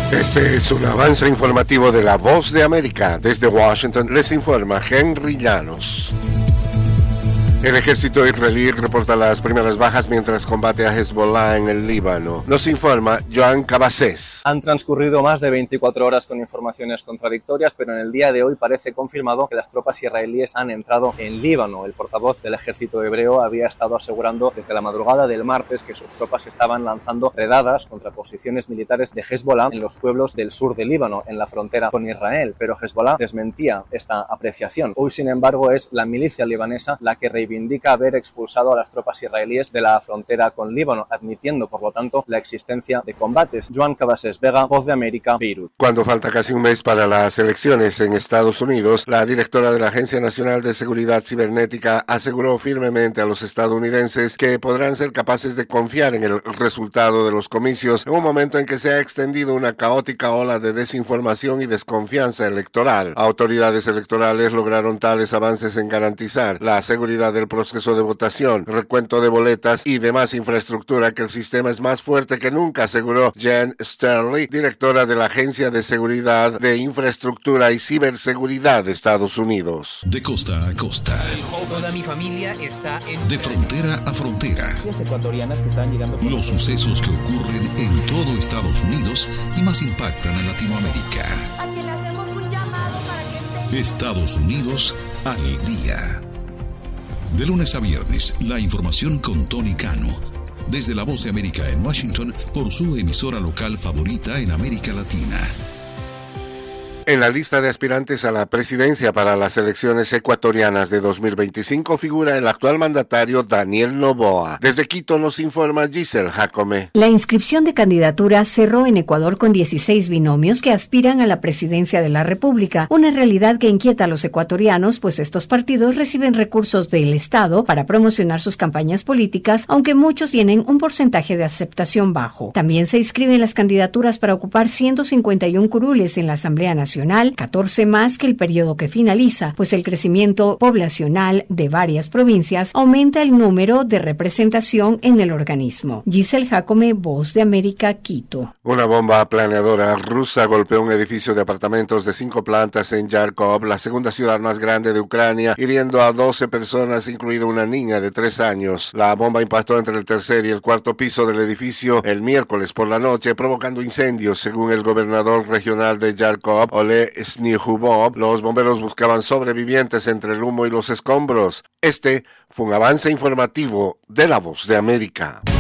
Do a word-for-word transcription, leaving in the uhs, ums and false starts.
Este es un avance informativo de La Voz de América. Desde Washington les informa Henry Llanos. El ejército israelí reporta las primeras bajas mientras combate a Hezbollah en el Líbano. Nos informa Joan Cabasés. Han transcurrido más de veinticuatro horas con informaciones contradictorias, pero en el día de hoy parece confirmado que las tropas israelíes han entrado en Líbano. El portavoz del ejército hebreo había estado asegurando desde la madrugada del martes que sus tropas estaban lanzando redadas contra posiciones militares de Hezbollah en los pueblos del sur de Líbano, en la frontera con Israel, pero Hezbollah desmentía esta apreciación. Hoy, sin embargo, es la milicia libanesa la que reivindica indica haber expulsado a las tropas israelíes de la frontera con Líbano, admitiendo, por lo tanto, la existencia de combates. Joan Cabasés Vega, Voz de América, Beirut. Cuando falta casi un mes para las elecciones en Estados Unidos, la directora de la Agencia Nacional de Seguridad Cibernética aseguró firmemente a los estadounidenses que podrán ser capaces de confiar en el resultado de los comicios en un momento en que se ha extendido una caótica ola de desinformación y desconfianza electoral. Autoridades electorales lograron tales avances en garantizar la seguridad del proceso de votación, recuento de boletas y demás infraestructura que el sistema es más fuerte que nunca, aseguró Jen Sterling, directora de la Agencia de Seguridad de Infraestructura y Ciberseguridad de Estados Unidos. De costa a costa. Toda mi familia está en... De frontera a frontera. Las ecuatorianas que están llegando... Los sucesos que ocurren en todo Estados Unidos y más impactan a Latinoamérica. A que le hacemos un llamado para que esté... Estados Unidos al día. De lunes a viernes, la información con Tony Cano. Desde La Voz de América en Washington, por su emisora local favorita en América Latina. En la lista de aspirantes a la presidencia para las elecciones ecuatorianas de dos mil veinticinco figura el actual mandatario Daniel Noboa. Desde Quito nos informa Giselle Jacome. La inscripción de candidaturas cerró en Ecuador con dieciséis binomios que aspiran a la presidencia de la República, una realidad que inquieta a los ecuatorianos, pues estos partidos reciben recursos del Estado para promocionar sus campañas políticas, aunque muchos tienen un porcentaje de aceptación bajo. También se inscriben las candidaturas para ocupar ciento cincuenta y uno curules en la Asamblea Nacional, catorce más que el periodo que finaliza, pues el crecimiento poblacional de varias provincias aumenta el número de representación en el organismo. Giselle Jacome, Voz de América, Quito. Una bomba planeadora rusa golpeó un edificio de apartamentos de cinco plantas en Yarkov, la segunda ciudad más grande de Ucrania, hiriendo a doce personas, incluida una niña de tres años. La bomba impactó entre el tercer y el cuarto piso del edificio el miércoles por la noche, provocando incendios, según el gobernador regional de Yarkov, Ole Snihubov. Los bomberos buscaban sobrevivientes entre el humo y los escombros. Este fue un avance informativo de La Voz de América.